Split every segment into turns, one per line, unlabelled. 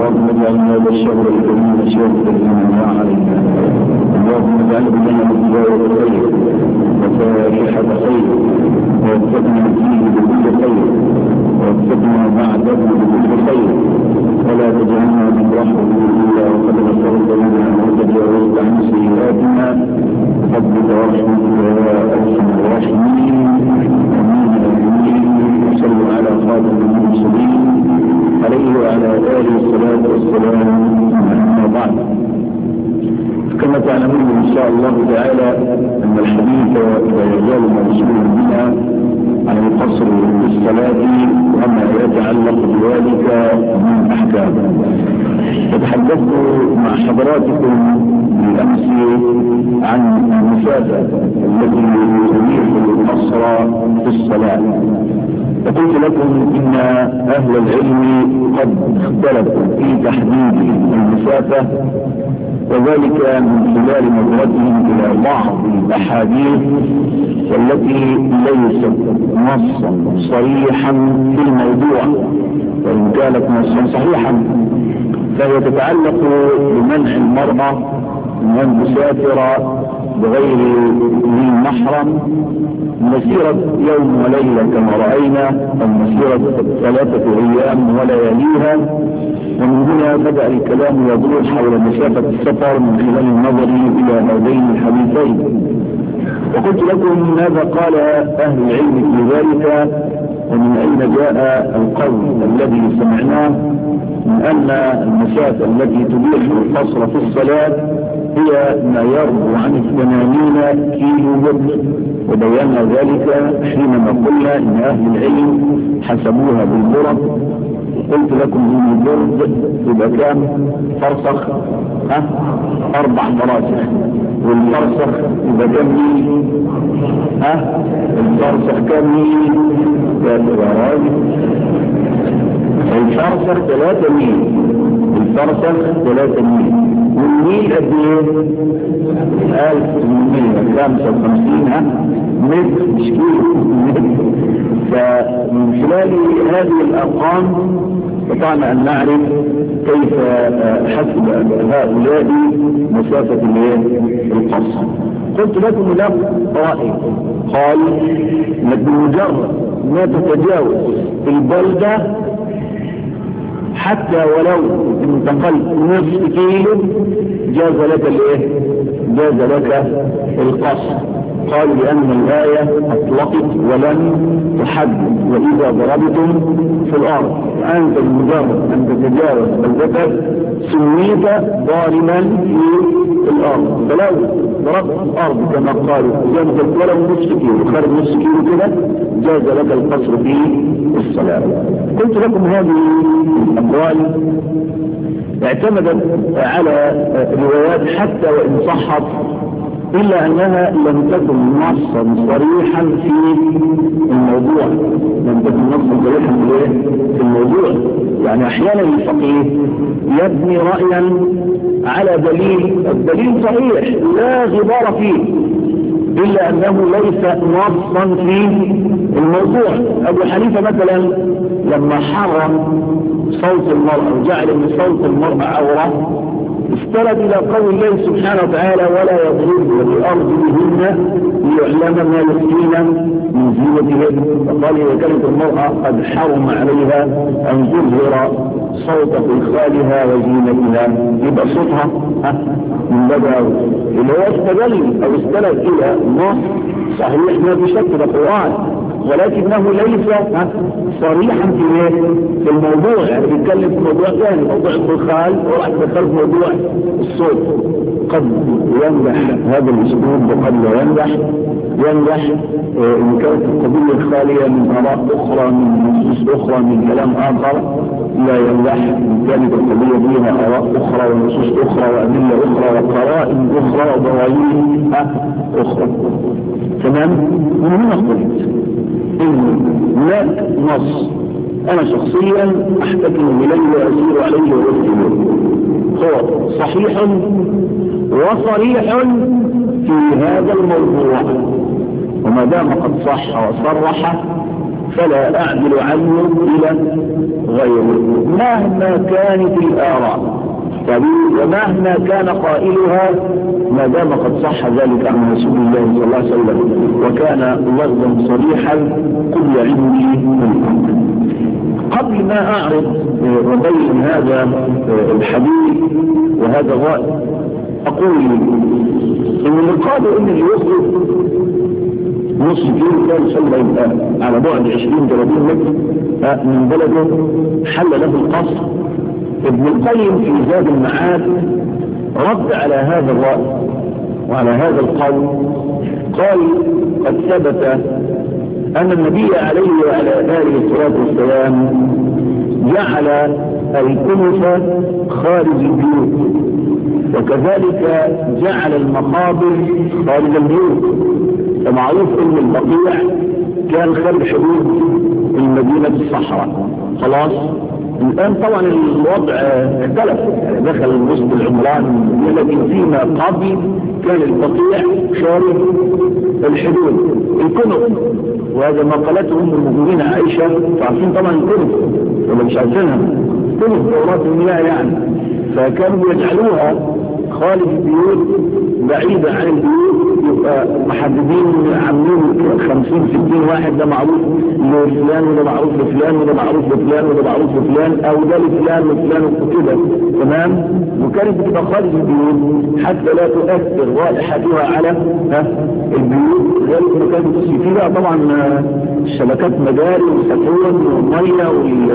اللهم اجعل هذا الشهر الكريم شهرا لمن علينا. اللهم اجعله لنا بداية خير وفاتحة خير، ووفقنا فيه بكل خير، ووفقنا بعده بكل خير، ولا تجعلنا من رحمه الا وقد غفرت لنا وتجاوزت عن سيئاتنا بفضلك ورحمتك يا ارحم الراحمين. صلوا على خاتم المرسلين عليه وعلى آله الصلاة والسلام. أما بعد، كما تعلمون إن شاء الله تعالى أن الحديث لا يزال موصولا بنا عن القصر في الصلاة وما يتعلق بذلك من أحكام. وتحدثت مع حضراتكم بالأمس عن المسافة التي تبيح القصر في الصلاة، وقلت لكم إن أهل العلم قد اختلفوا في تحديد المسافة، وذلك من خلال نظرتهم إلى بعض الأحاديث والتي ليست نصا صريحا في الموضوع، وإن كانت نصا صحيحا فهي تتعلق بمنع المرأة من أن تسافر بغير ذي محرم مسيرة يوم وليلة كما رأينا، أو مسيرة 3 أيام ولياليها. ومن هنا بدأ الكلام يدور حول مسافة السفر من خلال النظر إلى هذين الحديثين. وقلت لكم ماذا قال أهل العلم في ذلك، ومن أين جاء القول الذي سمعناه من أن المسافة التي تبيح القصر في الصلاة هي ما يربو عن 80 كيلو متر. وبينا ذلك حينما قلنا إن أهل العلم حسبوها بالبرد. قلت لكم إن البرد يبقى كام فرسخ؟ 4 فراسخ. والفرسخ يبقى كام ميل؟ الفرسخ كام ميل؟ الفرسخ 3 ميل. الفرسخ 3 ميل. والميل قد ايه؟ 1855 متر، مش كيلو، متر. فمن خلال هذه الارقام استطعنا ان نعرف كيف حسب هؤلاء مسافة القصر. قلت لكم له رأي، قال انك بمجرد ما تتجاوز البلدة حتى ولو انتقلت نصف كيلو جاز لك جاز لك القصر. قال لأن الآية أطلقت ولم تحدد وإذا ضربتم في الأرض، أنت بمجرد أن تتجاوز بلدتك سميت ضاربا في الأرض. فلو ضربت في الأرض كما قالوا جاز ولو نصف كيلو، خارج نصف كيلو كده جاز لك القصر في الصلاة. قلت لكم هذه الأقوال اعتمدت على روايات حتى وإن صحت إلا أنها لم تكن نصا صريحا في الموضوع. لم تكن نصا صريحا في الموضوع. يعني أحيانا الفقيه يبني رأيا على دليل، الدليل صحيح لا غبار فيه، إلا أنه ليس نصا في الموضوع. أبو حنيفة مثلا لما حرم صوت المرأة وجعل من صوت المرأة عورة استند إلى قول الله سبحانه وتعالى ولا يضربن بأرجلهن ليعلم ما يخفين من زينتهن. فقال إذا كانت المرأة قد حرم عليها أن تظهر صوت خلخالها وزينتها يبقى صوتها من بدأ اللي هو استدل أو استند إلى نص صحيح ما في شك في القرآن، ولكنه ليس صريحا في الموضوع. يعني بيتكلم في موضوع ثاني، موضوع الخلخال، وراح يدخل في موضوع الصوت. قد ينجح هذا الاسلوب وقد لا ينجح. ان كانت القضية خالية من آراء أخرى، من نصوص أخرى، من كلام آخر لا ينجح. ان كانت القضية فيها آراء أخرى ونصوص أخرى وأدلة أخرى وقرائن أخرى وضوابط أخرى. تمام؟ من هنا قلت إن هناك نص أنا شخصيا أحتكم إليه وأسير عليه وأسيره، هو صحيح وصريح في هذا الموضوع، وما دام قد صح وصرح فلا أعدل عنه إلى غيره مهما كانت الآراء، ومهما كان قائلها ما دام قد صح ذلك عن رسول الله صلى الله عليه وسلم وكان لفظا صريحا قل عندي الحق. قبل ما أعرض وبين هذا الحديث وهذا الرأي أقول إن القادر إن اللي يخرج نص كيلو كان صلى يبقى على بعد 20-30 متر من بلده حل له القصر. ابن القيم في زاد المعاد رد على هذا الرأي وعلى هذا القول، قال قد ثبت أن النبي عليه وعلى آله الصلاة والسلام جعل الكنف خارج البيوت، وكذلك جعل المقابر خارج البيوت. فمعروف أن البقيع كان خارج حدود المدينة الصحراء. خلاص الآن طبعا الوضع اختلف، دخل وسط العمران، لكن فيما قبل كان البقيع خارج الحدود الكنف. وهذا ما قالته أم المؤمنين عائشة، تعرفين طبعا الكنف ولا مش عارفينها؟ كنف دورات المياه يعني، فكانوا يجعلوها خارج البيوت بعيدة عن البيوت، يبقى محددين عاملين 50-60 واحد، ده معروف لفلان وده معروف لفلان وده معروف لفلان وده معروف لفلان، او ده لفلان وفلان وكده، تمام. وكانت بتبقى خارج البيوت حتى لا تؤثر رائحتها على البيوت، ذلك ما كانت تصير فيها طبعا شبكات مجاري وسكون وميه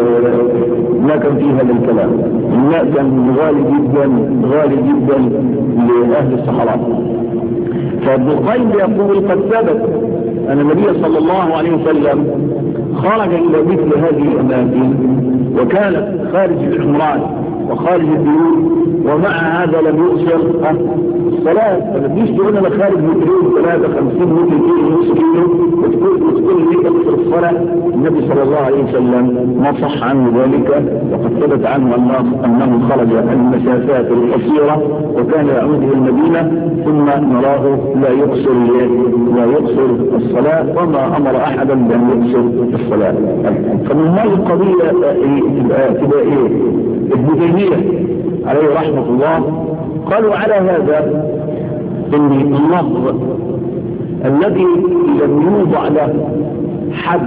ما كان فيه هذا الكلام. الماء كان غالي جدا غالي جدا لأهل الصحراء. فابن القيم يقول قد ثبت أن النبي صلى الله عليه وسلم خرج إلى مثل هذه الأماكن وكانت خارج العمران وخارج البيوت، ومع هذا لم يؤثر الصلاة. فلم يشتغل أنا خارج مترين 53 متر كيلو نص كيلو وتقول لي أكثر الصلاة. النبي صلى الله عليه وسلم ما صح عنه ذلك، وقد ثبت عنه أنه خرج المسافات القصيرة وكان يعود إلى المدينة ثم نراه لا يقصر الصلاة، وما أمر أحدا بأن يقصر الصلاة. فمن هذه القضية تبقى إيه؟ ابن تيمية عليه رحمة الله قالوا على هذا ان اللفظ الذي لم يوضع له حد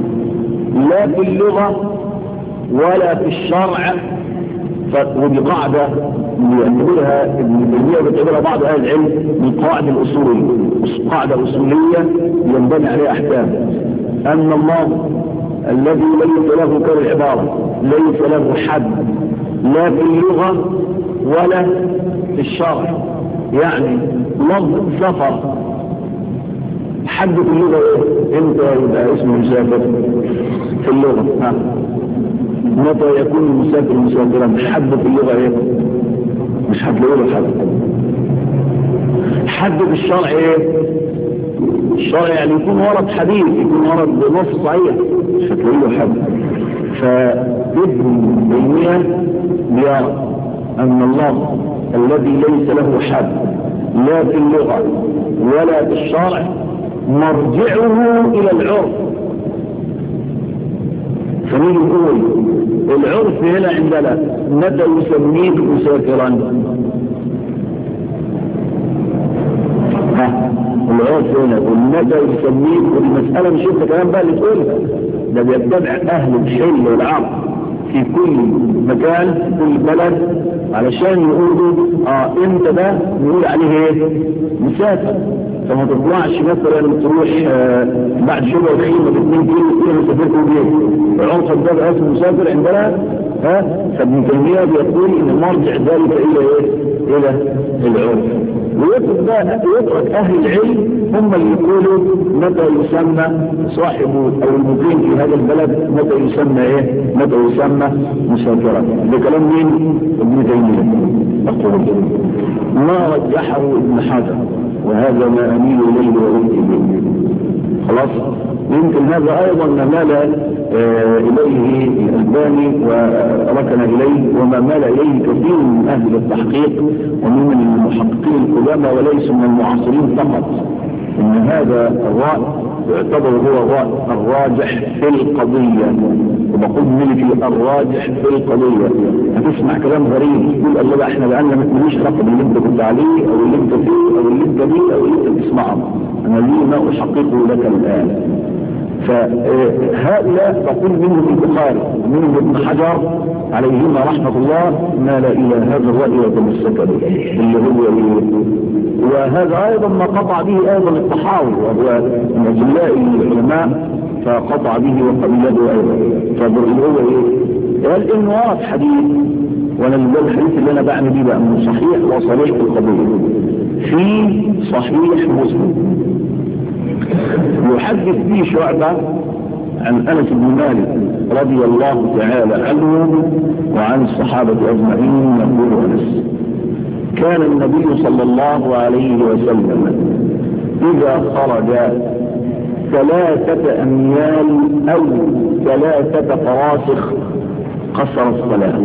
لا في اللغة ولا في الشرع، ودي قاعدة يعتبرها ابن تيمية ويعتبرها بعض أهل العلم من قواعد الأصولية، قاعدة أصولية ينبني عليها أحكام، أن الله الذي ليس له كالعبارة ليس له حد لا في اللغة ولا في الشرع. يعني لفظ سفر حد في اللغة ايه؟ امتى يبقى اسمه مسافر في اللغة؟ متى يكون المسافر مسافرا؟ حد في اللغة ايه؟ مش هتلاقوا له حد في الشرع ايه؟ الشرع يعني يكون ورد حديث، يكون ورد بنص صحيح، مش هتلاقوا له حد. فابن تيمية يرى أن الله الذي ليس له حد لا في اللغة ولا في الشرع مرجعه إلى العرف. فنيجي نقول العرف هنا عندنا متى يسميك مسافرا؟ العرف هنا متى يسميك، والمسألة مش انت كلام بقى اللي تقولها، ده بيتبع أهل الحل والعقل في كل مكان في كل بلد علشان يقولوا انت ده نقول عليه ايه؟ مسافر. فما تطلعش مثلا تروح بعد شبه الخيمة ب2 كيلو مسافركم بيه العنصر ده بقى اسمه مسافر عندنا. فابن تيمية بيقول ان مرجع ذلك الى ايه؟ الى العرف. ويترك اهل العلم هم اللي يقولوا متى يسمى صاحبه او المقيم في هذا البلد متى يسمى ايه؟ متى يسمى مسافرا. ده كلام مين؟ ابن تيمية. اقول ما رجحه ابن حجر وهذا ما اميل اليه وامتي به. خلاص. يمكن هذا ايضا ما مال اليه الالباني وركن اليه، وما مال اليه كثير من اهل التحقيق ومن المحققين القدامى وليس من المعاصرين فقط، ان هذا الراي يعتبر هو الراجح في القضية، وبقول ملكي الراجح في القضية. هتسمع كلام غريب تقول الله لا احنا بقالنا ما تقوليش رقم اللي انت كنت عليه او اللي انت فيه او اللي انت بيه او اللي انت بتسمعه، انا ليه ما احققه لك الان. فهؤلاء بقول منهم البخاري ومنهم ابن حجر عليهما رحمة الله مال الى هذا الرأي وتمسك به اللي هو وهذا ايضا ما قطع به ايضا الطحاوي وهو من اجلاء العلماء فقطع به وقبيله ايضا. فاللي هو قال انه ورد حديث، وانا الحديث اللي انا بعني بيه بقى انه صحيح وصريح في القضيه في صحيح مسلم يحدث فيه شعبة عن أنس بن مالك رضي الله تعالى عنه وعن الصحابة أجمعين. يقول أنس كان النبي صلى الله عليه وسلم إذا خرج 3 أميال أو 3 فراسخ قصر الصلاة.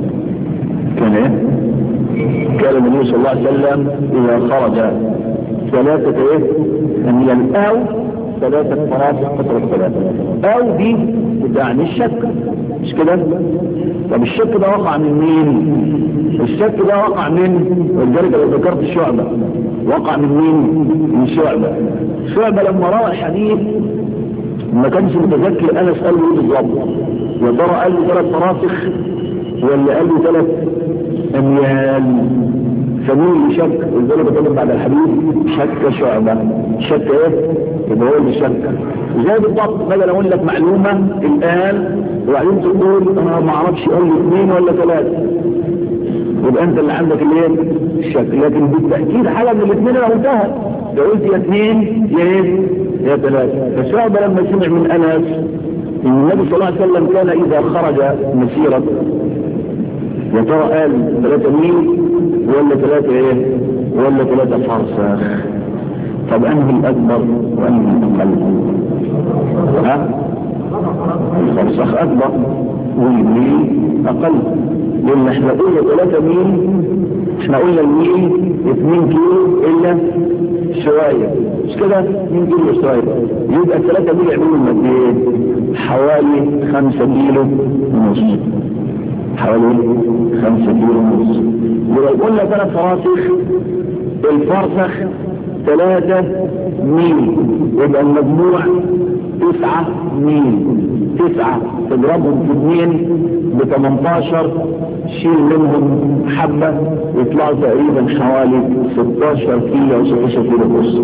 كان النبي صلى الله عليه وسلم إذا خرج 3 أميال أو 3 فراسخ قصر الصلاة. أو دي بتعني الشك، مش كده؟ طب الشك ده وقع من مين؟ الشك ده وقع من ولذلك لو ذكرت شعبة وقع من مين؟ من شعبة لما روى الحديث ما كانش متذكر أنس قال له ايه بالظبط، يا ترى قال له 3 فراسخ ولا قال له 3 أميال؟ فمين اللي شك؟ ولذلك بطلب بعد الحديث شك شعبة. شك يبقى هو اللي شك. زي بالضبط بدل اقول لك معلومة الآن وبعدين تقول انا ما اعرفش قال لي 2 ولا 3 يبقى انت اللي عندك الشك. لكن بالتأكيد حاجة من الاثنين انا قلتها، لو قلت يا 2 يا 3. فشعبة لما سمع من أنس النبي صلى الله عليه وسلم كان إذا خرج مسيرة يا ترى قال 3 ميل ولا 3 ولا 3 فرسخ. طب انهي الاكبر وانهي الاقل؟ الفرسخ اكبر والميل اقل، لان احنا قلنا 3 ميل، احنا قلنا الميل 2 كيلو الا شوية، مش كده؟ 2 كيلو شوية. يبقى 3 ميل يعملوا قد حوالي 5 كيلو ونص، حوالي 5 كيلو ونص. ولو قلنا 3 فراسخ الفرسخ 3 ميل يبقى المجموع 9 ميل. 9 تضربهم في 2 ب18 شيل منهم حبة يطلعوا تقريبا حوالي 16 كيلو او 16 كيلو ونص.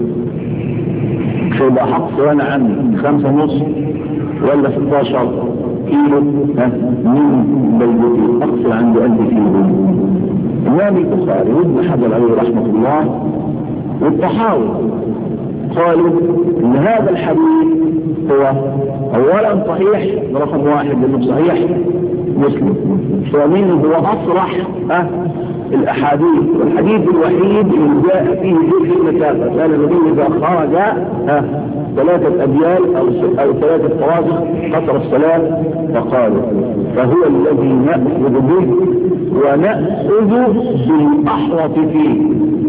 فيبقى حق وانا عندي 5 ونص ولا 16 كيلو من بيتي اقصر عندي 1000 كيلو. امام البخاري وابن حجر عليه رحمه الله والطحاوي قالوا ان هذا الحديث هو اولا صحيح رقم 1 لانه صحيح مسلم، ثانيا هو اصرح الاحاديث، والحديث الوحيد اللي جاء فيه ذكر المسافه. قال النبي اذا خرج 3 أميال أو 3 فراسخ قصر الصلاة فقالوا فهو الذي نأخذ به ونأخذ بالأحوط فيه.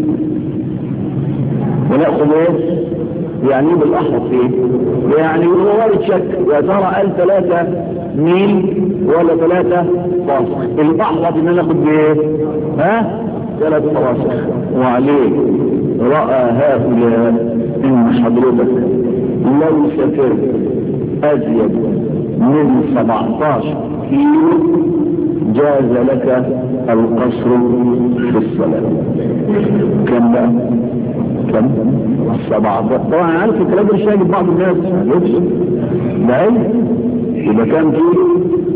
ونأخذ يعني بالاحوط فيه يعني هو وارد شك يا ترى قال 3 ميل ولا 3 فراسخ. الاحوط ان انا اخد بايه 3 فراسخ. وعليه راى هؤلاء ان حضرتك لو سافرت ازيد من 17 كيلو جاز لك القصر في الصلاة. كم بقى؟ كم؟ 17. طبعا عارف الكلام ده مش هيجي بعض الناس ده يبقى كام كيلو؟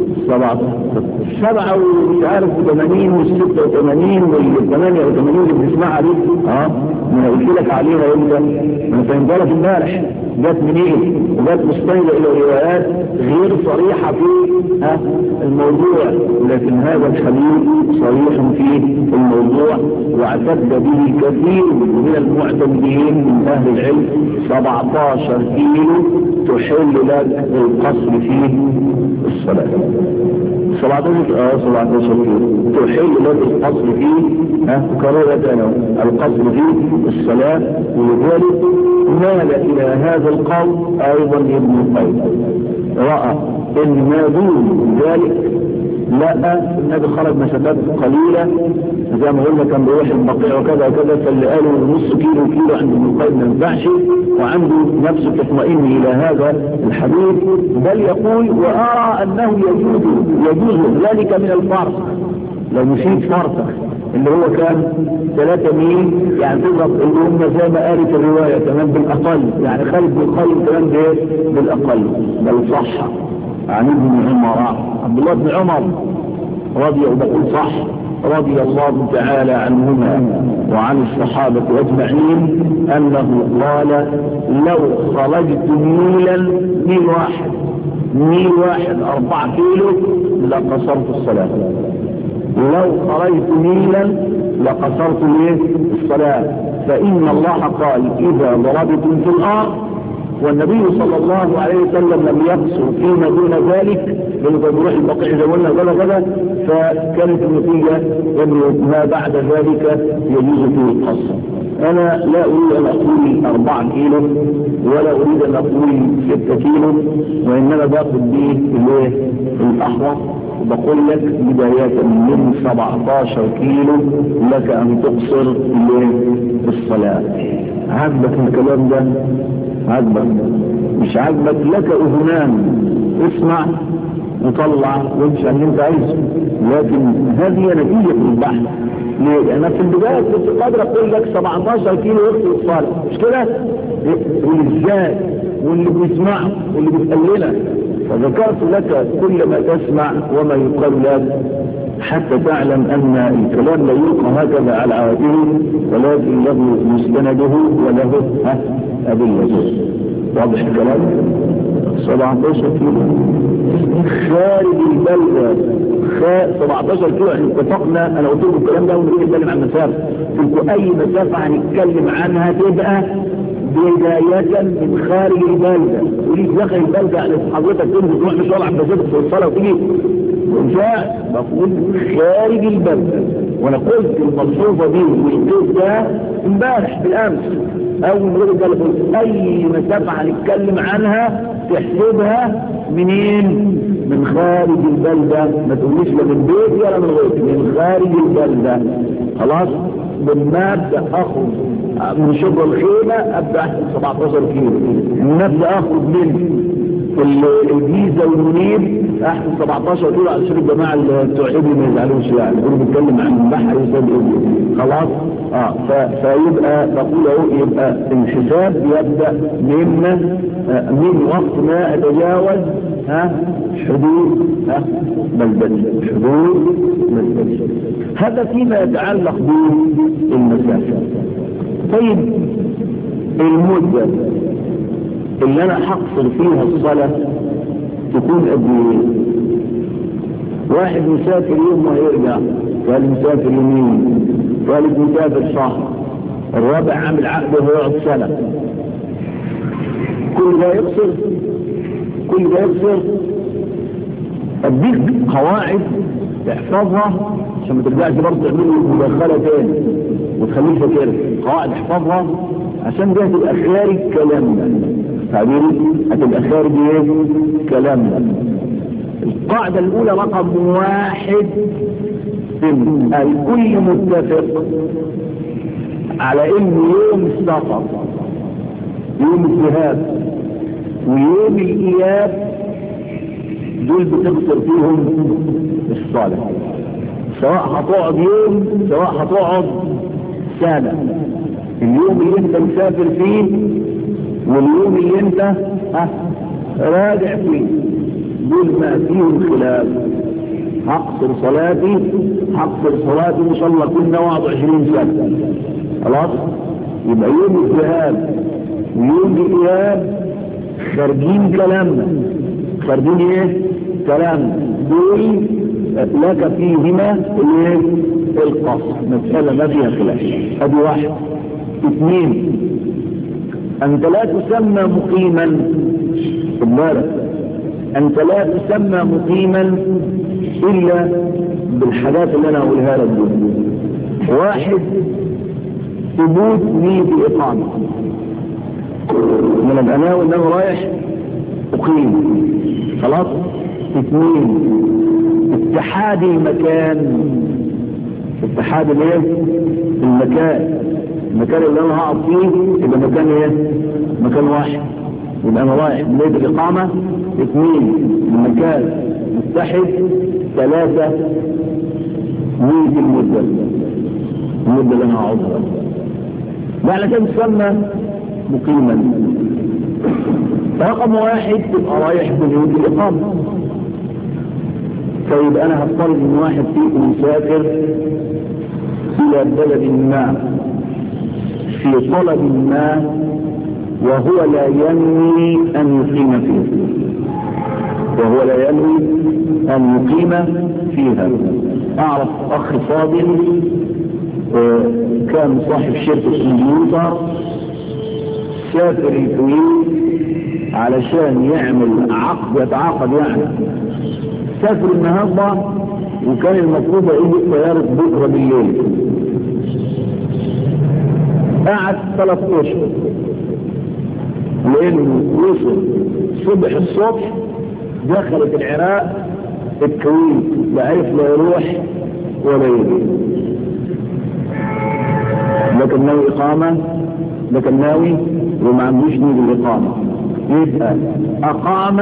7 ومش عارف 80 و86 وال88 اللي بنسمعها دي انا قلت لك عليها امتى؟ انا فهمتها لك امبارح. جت منين؟ وجت مستندة الى روايات غير صريحة في الموضوع، لكن هذا الحديث صريح في الموضوع واعتد به كثير من المعتمدين من اهل العلم. 17 كيلو تحل لك القصر فيه الصلاة. 17 كيلو تحل لك القصر فيه كررة القصر فيه الصلاة. ولذلك مال إلى هذا القول أيضا ابن القيم، رأى إن ما دون ذلك لا، النبي خرج مسافات قليلة زي ما قلنا، كان بيروح البقيع وكذا وكذا، فاللي قالوا نص كيلو عند ابن القيم ما ينفعش، وعنده نفسه تطمئن إلى هذا الحديث، بل يقول وأرى أنه يجوز ذلك من الفرق، لو نشيد فرق اللي هو كان 3 ميل، يعني تضرب اللي هم زي ما قالت الرواية كمان بالأقل، يعني خالد بن القيم كمان بالأقل، بل صح عن ابن عمر، عبد الله بن عمر رضي الله تعالى عنهما وعن الصحابة أجمعين أنه قال لو خرجت ميل واحد 4 كيلو لقصرت الصلاة، لو خرجت ميلا لقصرت الصلاة، فإن الله قال إذا ضربتم في الأرض، والنبي صلى الله عليه وسلم لم يقصر فيما دون ذلك، لأنه كان بيروح البقيع زي ما قلنا كذا، فكانت النتيجة أنه ما بعد ذلك يجوز فيه القصر. أنا لا أريد أن أقول 4 كيلو ولا أريد أن أقول 6 كيلو، وإنما باخد به الأحوط، وبقول لك بداية من 17 كيلو لك أن تقصر الصلاة. عجبك الكلام ده؟ عجبك؟ مش عجبك؟ لك أذنان، اسمع وطلع وامشي اللي انت عايزه، لكن هذه نتيجة البحث. ليه؟ انا في البداية كنت قادر اقول لك 17 كيلو يغسل الصلاة، مش كده؟ والازاي واللي بيسمعه واللي بيتقلنا، فذكرت لك كل ما تسمع وما يقال لك حتى تعلم ان الكلام لا يلقى هكذا على عوائله، ولكن له مستنده وله أدلة. واضح الكلام؟ 17 كيلو خارج البلدة، 17 كيلو احنا اتفقنا، انا قلت لكم الكلام ده ونريد نتكلم عن مسافة، قلت اي مسافة هنتكلم عنها تبقى بداية من خارج البلدة، وليك داخل البلدة يعني حضرتك تنزل تروح مشوار عبد الجبل في الصلاة وتيجي وجاء بقول خارج البلدة. وانا قلت الملحوظة دي والقيد ده امبارح بالامس، اول ما قلت ده اي مسافة هنتكلم عنها تحسبها منين؟ من خارج البلدة، ما تقوليش لا من بيتي ولا من غيرتي، من خارج البلدة. خلاص؟ لما ابدا اخرج من شبر الخيمة ابدا احسب 17 كيلو، لما ابدا اخرج من الجيزة والمنيب احسب 17 كيلو، علشان الجماعة بتوع ابني ما يزعلوش، يعني كنا بنتكلم عن البحر يسال ابني. خلاص؟ فيبقى بقول اهو، يبقى الحساب يبدا من وقت ما اتجاوز حدود بلدتي، هذا فيما يتعلق بالمسافة. طيب المدة اللي انا هقصر فيها الصلاة تكون قد ايه؟ واحد مسافر يوم وهيرجع، والثالث مسافر يومين، والثالث مسافر شهر، الرابع عامل عقد ويقعد سنة، كل ده يقصر. اديك قواعد تحفظها عشان ما ترجعش برضه تعمل مداخله تاني وتخليك فاكرها، قواعد احفظها عشان ده هتبقى خارج كلامنا، تعبيري هتبقى خارج كلامنا. القاعده الاولى رقم 1، الكل متفق على ان يوم السفر، يوم الذهاب ويوم الاياب دول بتقصر فيهم الصلاة، سواء هتقعد يوم سواء هتقعد سنة. اليوم اللي انت مسافر فيه واليوم اللي انت راجع فيه دول ما فيهم خلاف. هقصر صلاتي ان شاء الله كنا 21 سنة. خلاص؟ يبقى يوم الذهاب ويوم الاياب خارجين كلامنا، كلام دول لك فيهما القصر، مسألة ما فيها خلاف. ادي 1. 2، انت لا تسمى مقيما، انت لا تسمى مقيما الا بالحاجات اللي انا اقولها لك دول. 1، ثبوت نية اقامة من الاناوي انه رايح اقيم. خلاص؟ اثنين اتحاد المكان. اتحاد الايه؟ المكان اللي انا هقعد فيه يبقى مكان ايه؟ مكان واحد، يبقى انا رايح بيت الاقامه. اثنين المكان متحد. ثلاثه ميت المده اللي انا هقعدها، وعلى كده تسمى مقيما. رقم واحد تبقى رايح بيت الاقامه. طيب انا هفترض ان واحد فيكم مسافر الى بلد ما في طلب ما وهو لا ينوي ان يقيم فيها. اعرف اخ فاضل كان صاحب شركة كمبيوتر، سافر الكويت علشان يعمل يتعاقد يعني. سافر النهارده وكان المفروض يجي طيارة بكرة بالليل. قعد 3 أشهر لأنه وصل صبح الصبح، دخلت العراق الكويت، لا عرف لا يروح ولا يجي. لكن ناوي إقامة، لكن ناوي وما عندوش نية الإقامة، يبقى أقام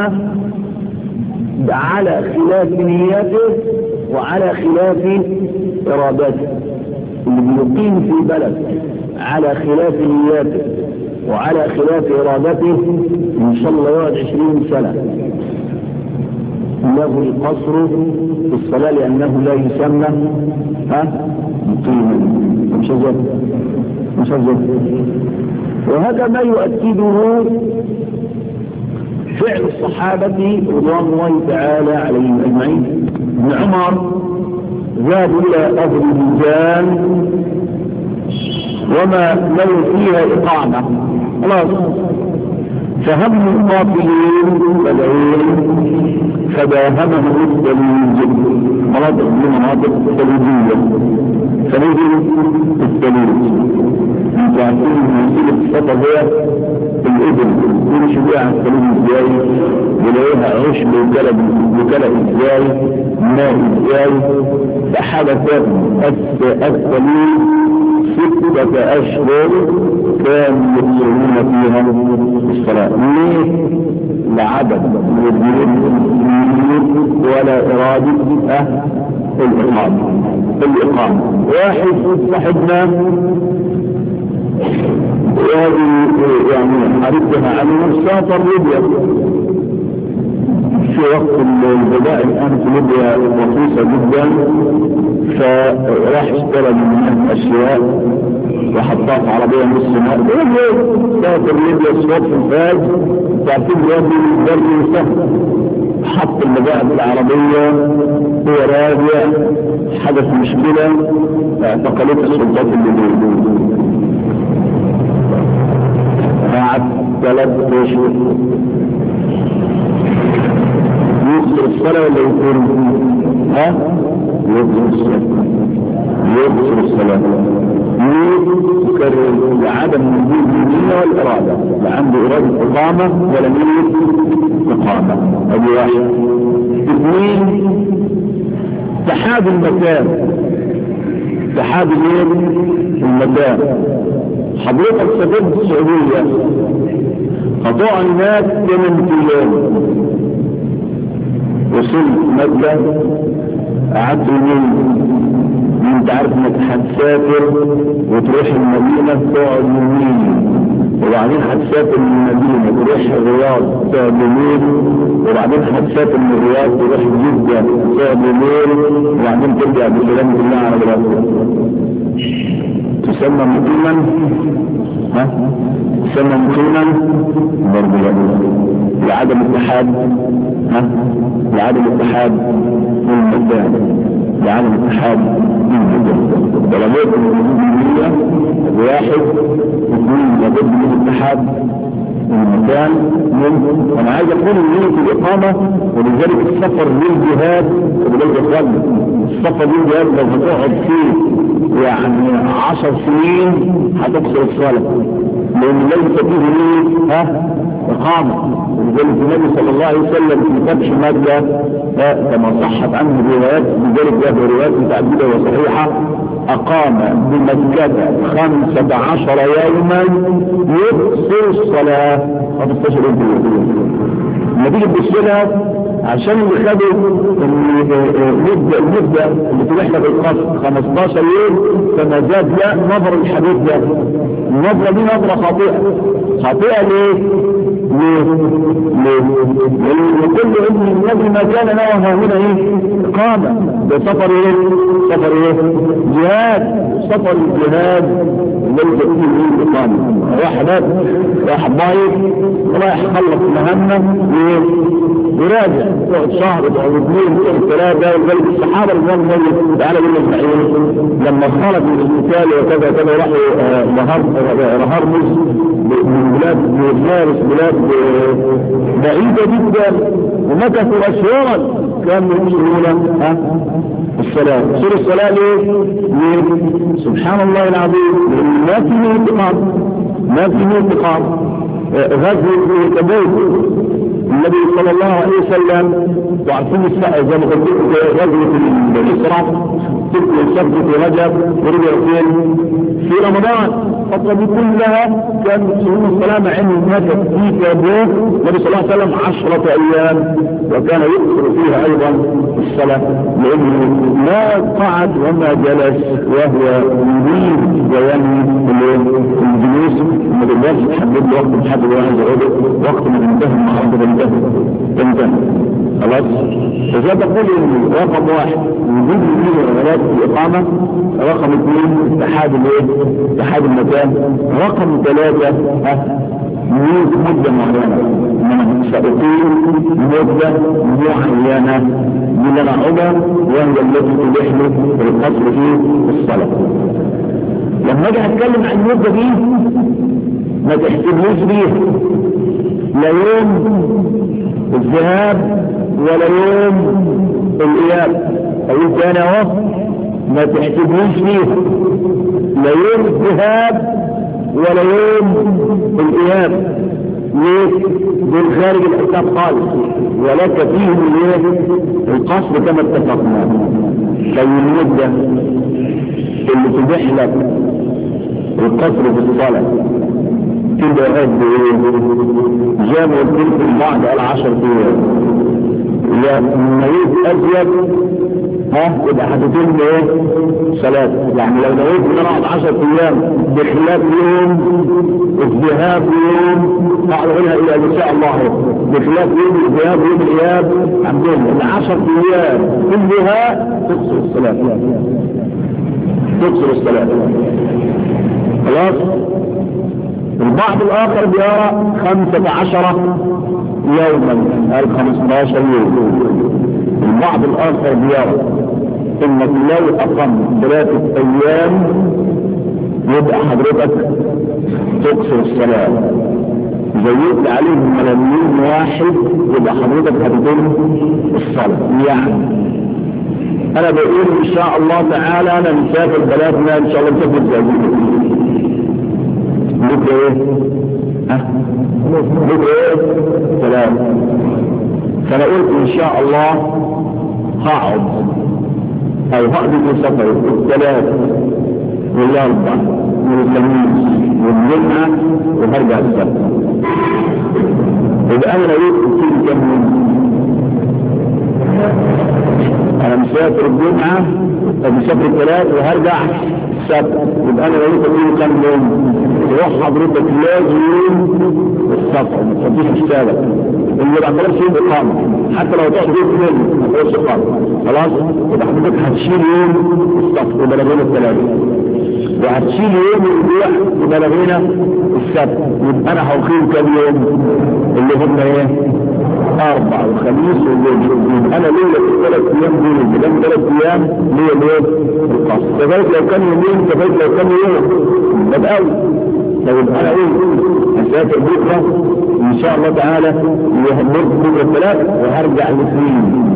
على خلاف نيته وعلى خلاف إرادته. اللي بيقيم في بلد على خلاف نيته وعلى خلاف إرادته إن شاء الله يقعد 20 سنة له القصر في الصلاة، لأنه لا يسمى مقيما. مش هزر. وهذا ما يؤكده فعل الصحابة رضوان الله تعالى عليهم أجمعين. ابن عمر ذهب إلى أذربيجان وما له فيها إقامة، خلاص. فهم القاتلين فداهمهم الثليج، مناطق من مناطق الثليجية، فنزل الثليج. انتوا عارفين ان وسيلة السفر هي الإبل، يمشي بيها عن الثليج ازاي، يلاقيها عشب وكلب ازاي، ماء ازاي. فحدث الثليج 6 أشهر كانوا يصلون فيها الصلاة. ليه؟ لعدم ولا إرادة الإقامة. واحد صاحبنا يعني عرفتها عنه، سافر ليبيا في وقت البداء. الآن في ليبيا رخيصة جدا، فراح اشترى من أشياء وحطها في عربية نص ماء. سافر ليبيا الصوت في الفاج، تعرفين الوادي البرد سهل، حط المباعث العربية هو راجع، حدث مشكلة، اعتقلت السلطات الليبية. بعد 3 أشهر يقصر الصلاة ولا يكون يقصر الصلاة. يكرر لعدم وجود النية والإرادة، لا عنده إرادة إقامة ولا نية إقامة. أدي واحد. 2 اتحاد المكان. اتحاد المكان. حضرتك سافرت السعودية، هتقع هناك 8 أيام، وصلت مكة قعدت يومين. انت عارف انك هتسافر وتروح المدينة تقعد يومين، وبعدين هتسافر من المدينة تروح الرياض تقعد يومين، وبعدين هتسافر من الرياض تروح جدة تقعد يومين، وبعدين ترجع بسلامة الله على راسك. تسمى مقيما؟ تسمى مقيما برضه لعدم اتحاد لعدم اتحاد المكان، لعدم اتحاد ضربات الوجودية. 1 2 لابد من اتحاد المكان. انا عايز اقول ان الإقامة، ولذلك السفر للجهاد، ولذلك اخوان السفر للجهاد لو هتقعد فيه يعني 10 سنين هتكسر الصلاة، لان ليس فيه إقامة. ولذلك النبي صلى الله عليه وسلم في فتح مكة كما صحت عنه روايات، لذلك له روايات متعددة وصحيحة، أقام بمكة 15 يوما يقصر الصلاة. 15 يوم نتيجة بالسنة عشان اللي خدوا المدة اللي تلحنا بالقصر 15 يوم فما زاد لا نظر الحديث ده. النظرة دي نظرة خاطئة ليه؟ لكل ابن النبي ما كان له هنا ايه؟ إقامة. ده سفر ايه؟ جهاد. سفر الجهاد ليس فيه ايه؟ إقامة. راح بايت رايح خلص مهمة يراجع يقعد شهر او اثنين او ثلاثة. ولذلك الصحابة رضوان الله تعالى لما خرج من القتال وكذا كذا راحوا هرمز من بلاد فارس، بلاد بعيدة جدا، ومكثوا أشهرا كانوا يشيرون الصلاة. يشير الصلاة ليه؟ سبحان الله العظيم، ما فيه انتقام. غزوة تبوك النبي صلى الله عليه وسلم وعارفين الساعة زي ما قلت غزوة الإسراء تلك الشهر في رجب ورجع في رمضان. الفترة دي كلها كان يصلون الصلاة مع أن الناس في تبوك النبي صلى الله عليه وسلم 10 أيام، وكان يكثر فيها أيضا الصلاة لأنه ما قعد وما جلس وهو يريد وينهي الجلوس. ما تقدرش تحدد وقت محدد واحد وقت ما ينتهي النهارده انتهى خلاص. فإذا تقول رقم واحد وجود الغلات في الإقامة، رقم اثنين اتحاد المكان، رقم ثلاثة يوجد مدة معينة، سأقيم مدة معينة من العمر وهي التي تبيح له القصر في الصلاة. لما اجي اتكلم عن المدة دي ما تحسبوش بيها لا يوم الذهاب ولا يوم الإياب، أقول تاني اهو ما تحسبوش فيها لا يوم الذهاب ولا يوم الإياب. ليه؟ دول خارج الحساب خالص، ولك فيهم القصر كما اتفقنا. في المدة اللي تبيح لك القصر في الصلاة كده قد جامع الكل بعد 10 ايام. يا مريض ازيد يبقى هتتم صلاة. يعني لو نويت ان انا اقعد 10 ايام بخلاف يوم الذهاب يوم اعلنها الى ان شاء الله بخلاف يوم الذهاب ويوم الاياب عندهم 10 ايام كلها تقصر الصلاة. خلاص. البعض الآخر بيرى 15 يوما، 15 يوم. البعض الآخر بيرى إنك لو أقم 3 أيام يبقى حضرتك تقصر الصلاة. زيدت عليهم ملايين واحد يبقى حضرتك هتتم الصلاة. يعني أنا بقول إن شاء الله تعالى أنا مسافر بلادنا إن شاء الله مسافر زيادة بكرة ايه؟ سلام. فانا قلت ان شاء الله هقعد او هقضي في سفر 3 والاربع والخميس والجمعة وهرجع السبت. يبقى انا لقيت كتير كم يوم؟ انا مسافر الجمعة او مسافر 3 وهرجع السبت. يبقى انا لقيت كتير كم يوم؟ روح حضرتك لازم السفر ما تفضيش حسابك اللي ما عملش يوم اقامه حتى لو تقعد يوم اثنين ما تقعدش اقامه. خلاص. يبقى حضرتك هتشيل يوم السفر يبقى لغينا 3 وهتشيل يوم الاسبوع يبقى لغينا السبت. يبقى انا هقيم كام يوم اللي هم 4 وخميس والجمعة. انا ليله 3 ايام دول بدل 3 ايام ليه القصر. كذلك لو كان يومين كذلك لو كان يوم بدأوا. لو انا هسافر بكره ان شاء الله تعالى يهمل بكره 3 وهرجع الاثنين.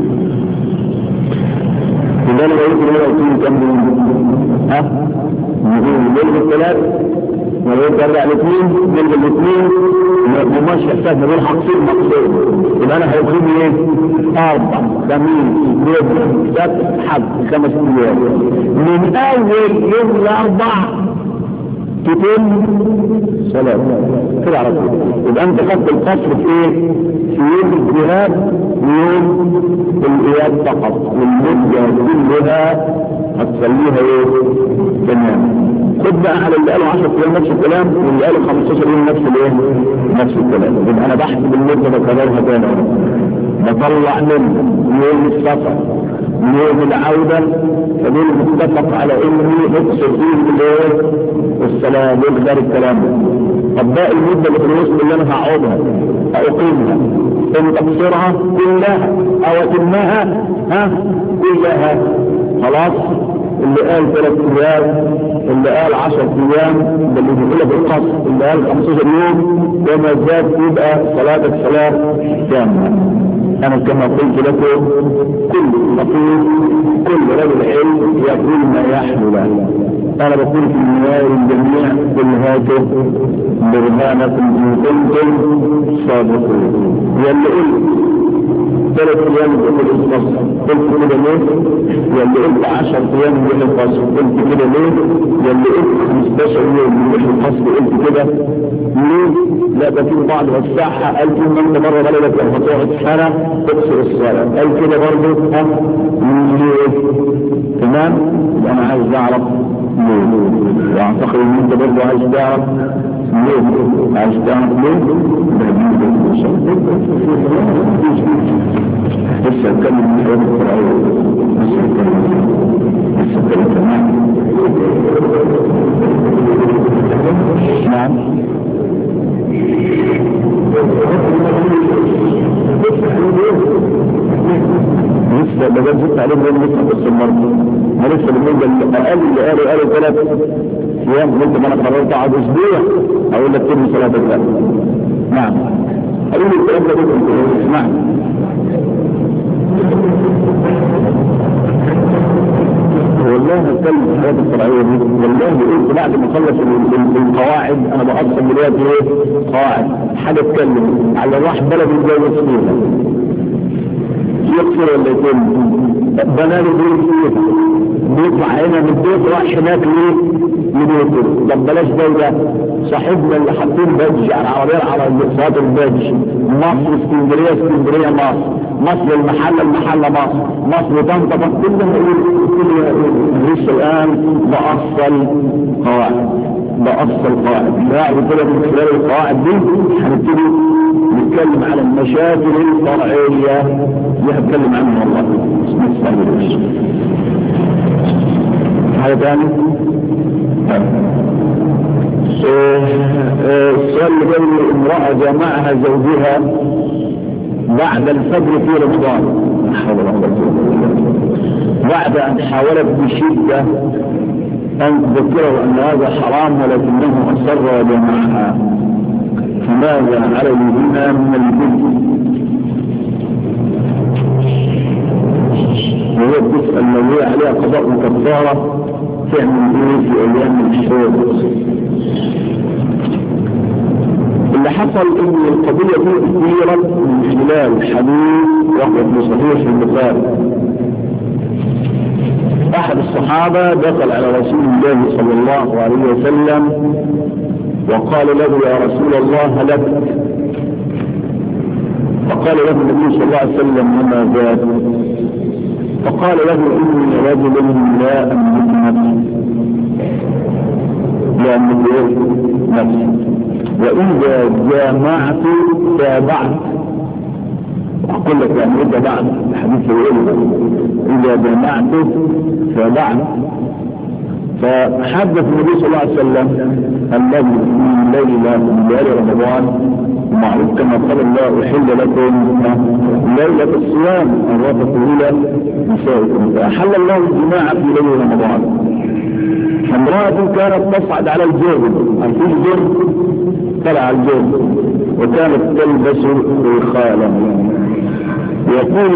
يبقى انا بقول لك كم يوم؟ نقول 3 ولو ارجع الاثنين نلقى الاثنين وماشي يحتاج نقول حقصين مقصود، يبقى انا هيقيم ايه؟ 4 خميس جبن سبت حد 5 ايام من اول يوم الاربع تتم صلاة كده على طول. يبقى انت خدت القصر في ايه؟ في يوم الذهاب ويوم الاياب فقط، والمدة كلها هتصليها ايه؟ تمام. خد بقى على اللي قالوا 10 ايام نفس الكلام، واللي قالوا 15 يوم نفس الايه؟ نفس الكلام. يبقى انا بحسب المدة بكررها تاني، بطلع من يوم السفر يوم العودة، فدول متفق على اني اقصر فيه الايه؟ الصلاة. يقدر الكلام. طب باقي المدة اللي في الوسط اللي انا هقعدها اقيمها، ان تقصرها كلها او اتمها كلها خلاص. اللي قال 3 ايام، اللي قال 10 ايام، ده اللي بيقولها بالقصر، اللي قال 15 يوم، وما زاد يبقى صلاتك صلاة كاملة. أنا كما قلت لكم كل فقيه كل رجل علم يقول ما يحلو له. أنا بقول في النهاية للجميع قل هاتوا برهانكم إن كنتم صادقين. يلي قلت 3 ايام بيقول الفصل قلت كده ليه؟ يلي قلت 10 ايام بيقول الفصل قلت كده ليه؟ يلي قلت 15 يوم بيقول الفصل قلت كده ليه؟ لا ده في بعض وسعها قال في من بره بلدك لو هتقعد سنه تقصر الصلاه، قال كده برضه ليه؟ تمام؟ يبقى انا عايز اعرف ليه؟ واعتقد ان انت برضه عايز تعرف ليه؟ عايز تعرف ليه؟ لسه اتكلم من حياة الفرعون، لسه اتكلم نعم. لسه بدأت زدت عليه بين لسه بس المرض ما لسه بالنسبة أقل اللي قالوا 3 ايام. قلت ما انا قررت اقعد اسبوع اقول لك كلمة صلاة الفجر. نعم اقول الكلام ده بكم. نعم والله هتكلم في الحياة الشرعية دي. والله قلت بعد ما اخلص القواعد انا بقسم دلوقتي ايه؟ قواعد حاجة اتكلم على راح بلد يتجوز فيها يقصر ولا يتم بناله دول فيها بيطلع هنا من البيت راح هناك ليه؟ لبيته. طب بلاش دولة صاحبنا اللي حاطين بادج على العربية على صلاة البادج، مصر اسكندرية اسكندرية مصر المحلة مصر طنطا كلهم لسه الآن بأصل قواعد بعد كده من خلال القواعد دي هنبتدي نتكلم على المشاكل الفرعية اللي هنتكلم عنها والله. حاجة تاني السؤال اللي قال امرأة جمعها زوجها بعد الفجر في رمضان بعد ان حاولت بشدة ان تذكره ان هذا حرام ولكنه اصر وجمعها، فماذا عليهما من الجد؟ وهي بتسأل لو هي عليها قضاء وكفارة تعمل ايه في ايام الحيض؟ اللي حصل ان القضية دي اثيرت من خلال حديث وقت بصحيح البخاري. احد الصحابة دخل على رسول الله صلى الله عليه وسلم وقال له يا رسول الله هلكت، فقال له النبي صلى الله عليه وسلم وما ذاك؟ فقال له اني رجل لا املك نفسي واذا جامعت تابعت. اقول لك يعني اذا بعد الحديث يقول اذا جامعت تابعت. فحدث النبي صلى الله عليه وسلم الذي من ليلة من ليالي رمضان معروف كما قال الله احل لكم ليلة الصيام الرفث الى نسائكم، فاحل الله الجماع في ليلة رمضان. امرأة كانت تصعد على الجبل، عارفين الجبل؟ طلع على الجبل وكانت تلبس خالا. يقول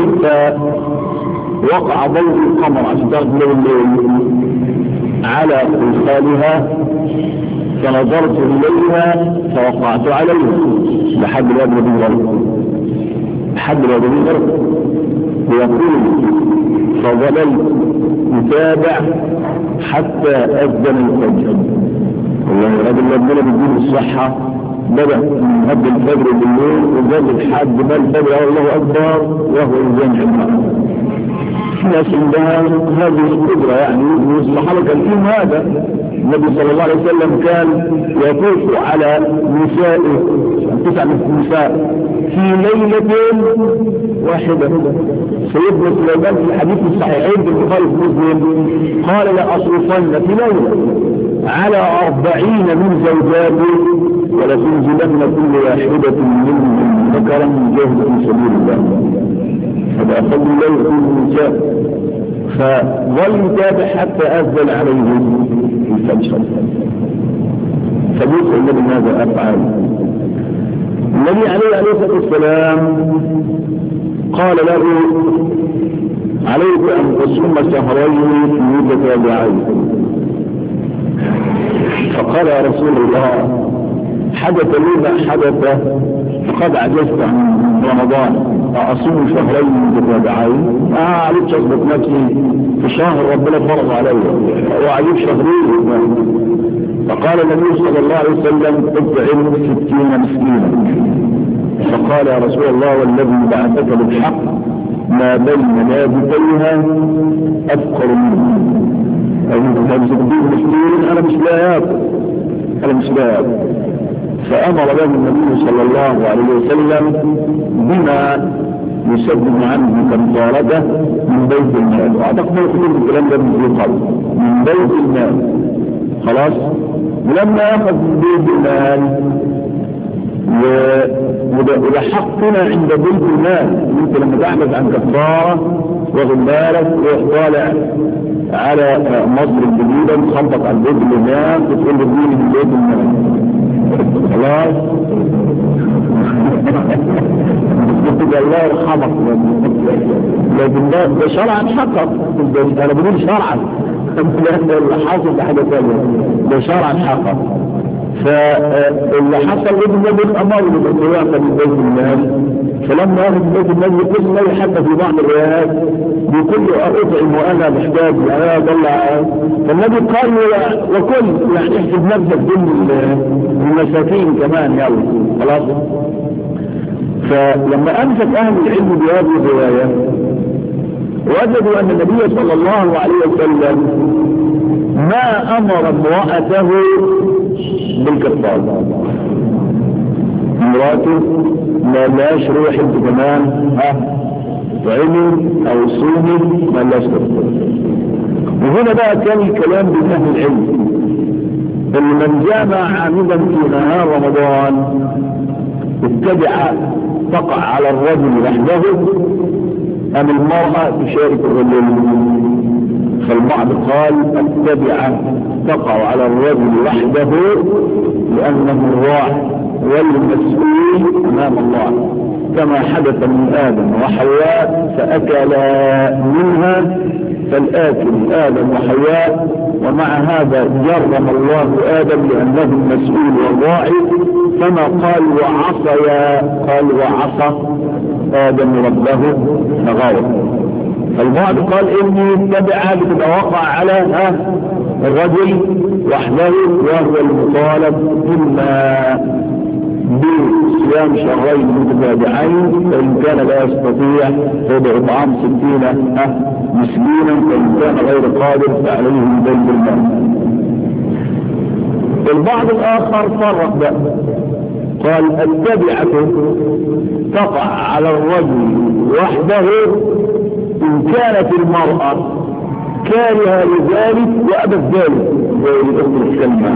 فوقع ضوء القمر عشان تعرف الليل على خالها فنظرت إليها فوقعت عليها لحد الواد الذي غرق، لحد الواد الذي غرق. ويقول فظللت متابع حتى أذن الفجر. والله الرجل ربنا بيديله الصحة بدأ من قبل الفجر بالليل وجاب لحد ما الفجر الله أكبر وهو يجمع ناس عندها هذه القدرة يعني يصلح لك الكلام هذا. النبي صلى الله عليه وسلم كان يطوف على نسائه 9 نساء في ليلة واحدة. سيدنا سليمان في الحديث الصحيحين في البخاري ومسلم قال لأصرفن في ليلة على 40 من زوجاتي ولتنزلن كل واحدة منهم ذكرا من جهد في سبيل الله. هذا أفضل الليل كل النساء. فظل يتابع حتى أذن عليه الفجر. فبيسأل النبي ماذا أفعل؟ النبي عليه الصلاة والسلام قال له عليك أن تصوم شهرين متتابعين. فقال يا رسول الله حدث لي ما حدث فقد عجزت عن رمضان أصوم شهرين متتابعين ما عليك أضبط نفسي في شهر ربنا فرض علي وعليك شهرين. فقال النبي صلى الله عليه وسلم اطعم 60 مسكينا. فقال يا رسول الله والذي بعثك بالحق ما بين لابتيها أفقر منه. أنا 60 مسكين أنا مش لا يأكل أنا مش لا يأكل. فأمر له النبي صلى الله عليه وسلم بما يسبب عنه كفارته من بيت المال. وأعتقد أن الكلام ده من قبل من بيت المال خلاص. ولما يأخذ من بيت المال وده حقنا عند بيت المال. انت لما تعمل عن كفارة واخد بالك وطالع على مصر الجديدة تخبط على بيت المال وتقول له اديني من بيت المال خلاص. الله يرحمك لكن ده شرعا حقق. انا بقول شرعا اللي حاصل بحاجة ثانية ده شرعا حقق. فاللي حصل ابن النبي الامر بالانطلاق من بيت المال. فلما ياخذ بيت المال يقول لي حتى في بعض الروايات بكل اطعم وانا محتاج انا اطلع. فالنبي قال وكل يعني احسب نفسك ضمن المساكين كمان يلا خلاص. فلما امسك اهل العلم بهذه الروايه وجدوا ان النبي صلى الله عليه وسلم ما امر امرأته بالكفارة. امرأته ما لاش روح انت كمان طعمي او صومي ما لاش كفارة. وهنا بقى كان الكلام بين اهل العلم ان من جامع عامدا في نهار رمضان التبعة تقع على الرجل وحده ام المرأة تشارك الرجل. فالبعض قال التبعة تقع على الرجل وحده لأنه الراعي والمسؤول أمام الله كما حدث من آدم وحواء فأكلا منها فالآكل آدم وحواء. ومع هذا جرم الله آدم لأنه المسؤول والراعي كما قال وعصى قال وعصى آدم ربه فغوى. فالبعض قال إني التبعة بتبقى وقع على الرجل وحده وهو المطالب إما بصيام شهرين متتابعين فإن كان لا يستطيع فبإطعام 60 مسكينا فإن كان غير قادر فعليه من بيت المال. البعض الآخر فرق بقى قال التبعة تقع على الرجل وحده إن كانت المرأة كارهة لذلك وأبت ذلك زي الأخت الكلمة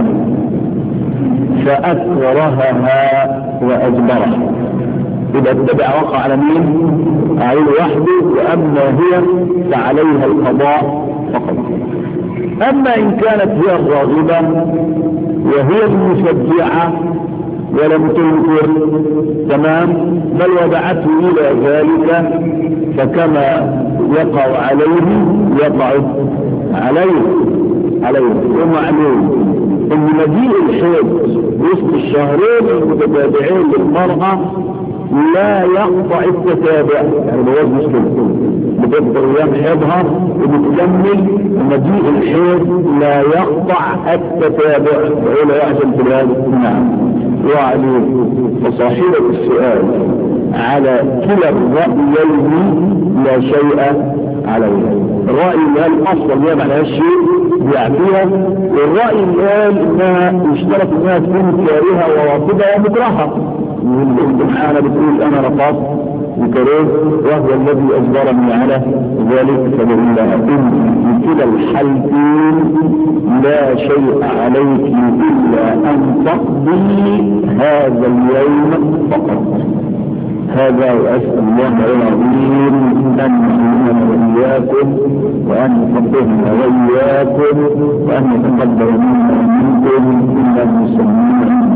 فأكرهها وأجبرها. إذا التبع وقع على مين؟ عليه وحده. وأما هي فعليها القضاء فقط. أما إن كانت هي الراغبة وهي المشجعة ولم تنكر تمام بل وضعته إلى ذلك فكما يقع عليه يقع عليه ومعلوم ان مجيء الحيض وسط الشهرين المتتابعين للمرأة لا يقطع التتابع، يعني بوجه مشكلة بتقدر ايام حيضها وبتكمل. مجيء الحيض لا يقطع التتابع ولا يحزن في هذا. نعم. وعليه فصاحبة السؤال على كلا الرأيين لا شيء عليه. الرأي اللي قال اصلا ما معناش شيء بيعطيها، والرأي اللي قال انها يشترط انها تكون كارهة ورافضة ومكرهة. سبحانه بتقول انا رفضت وكرهت وهو الذي اجبرني على ذلك، فبقول لها ان كلا الحالتين لا شيء عليك الا ان تقضي هذا اليوم فقط. هذا واسال الله العظيم ان يعيننا واياكم وان يفقهنا واياكم وان يتقبل منا ومنكم الا المسلمين.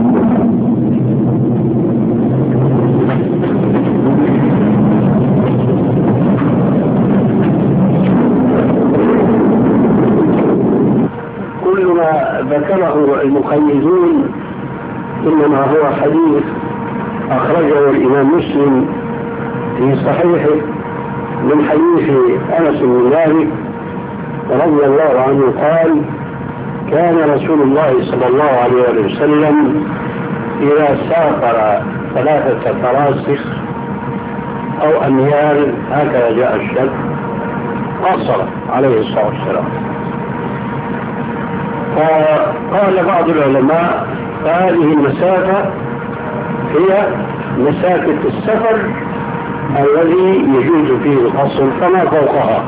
كل ما ذكره المقيدون انما هو حديث اخرجه الامام مسلم في صحيحه من حديث انس بن مالك رضي الله عنه قال: كان رسول الله صلى الله عليه وسلم اذا سافر 3 فراسخ او اميال هكذا جاء الشك قصر عليه الصلاه والسلام. فقال بعض العلماء هذه المسافة هي مسافة السفر الذي يجوز فيه القصر فما فوقها،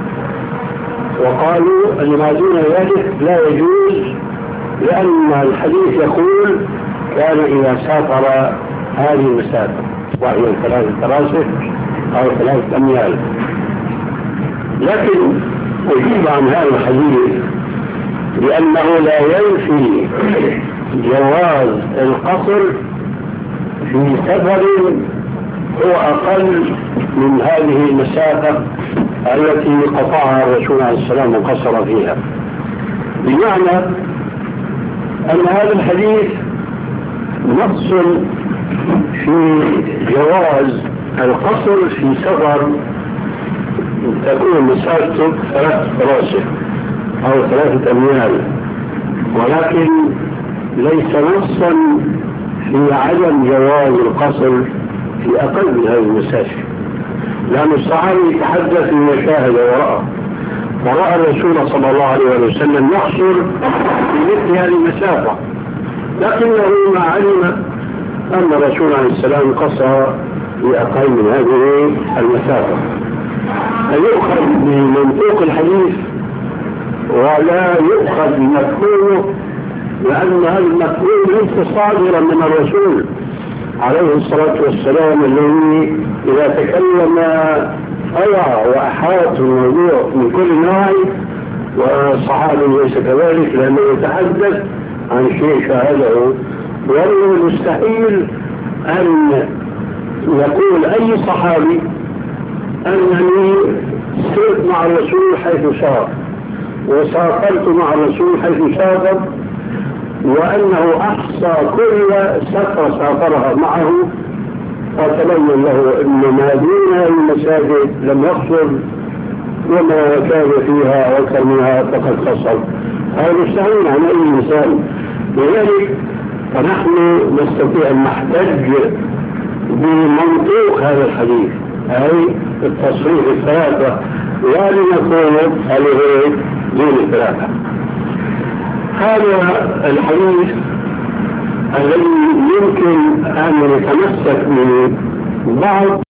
وقالوا أن ما دون ذلك لا يجوز، لأن الحديث يقول كان إذا سافر هذه المسافة وهي 3 فراسخ أو 3 أميال. لكن أجيب عن هذا الحديث لأنه لا ينفي جواز القصر في سفر هو أقل من هذه المسافة التي قطعها الرسول عليه السلام وقصر فيها، بمعنى أن هذا الحديث نص في جواز القصر في سفر تكون مسافته 3 فراسخ أو 3 أميال، ولكن ليس نصا في عدم جواز القصر في أقل من هذه المسافة، لأن الصحابي يتحدث بما شاهد ورأى الرسول صلى الله عليه وسلم يقصر في مثل هذه المسافة، لكنه ما علم أن الرسول عليه السلام قصر في أقل من هذه المسافة. فيؤخذ من منطوق الحديث ولا يؤخذ بمفهومه، لأن هذا المفهوم ليس صادرا من الرسول عليه الصلاة والسلام الذي إذا تكلم أوعى وأحاط الموضوع من كل نوع، والصحابي ليس كذلك لأنه يتحدث عن شيء شاهده. وأنه مستحيل أن يقول أي صحابي أنني سرت مع الرسول حيث سار وسافرت مع الرسول حيث سافر، وأنه أحصى كل سفر سافرها معه، فتبين له أن ما دون المساجد لم يقصر وما كان فيها أكثر منها فقد قصر. هذا مستحيل عن أي مثال. لذلك فنحن نستطيع أن نحتج بمنطوق هذا الحديث، أي التصريح 3، لا لنقول هذه دون 3. هذا الحديث الذي يمكن أن نتمسك من بعض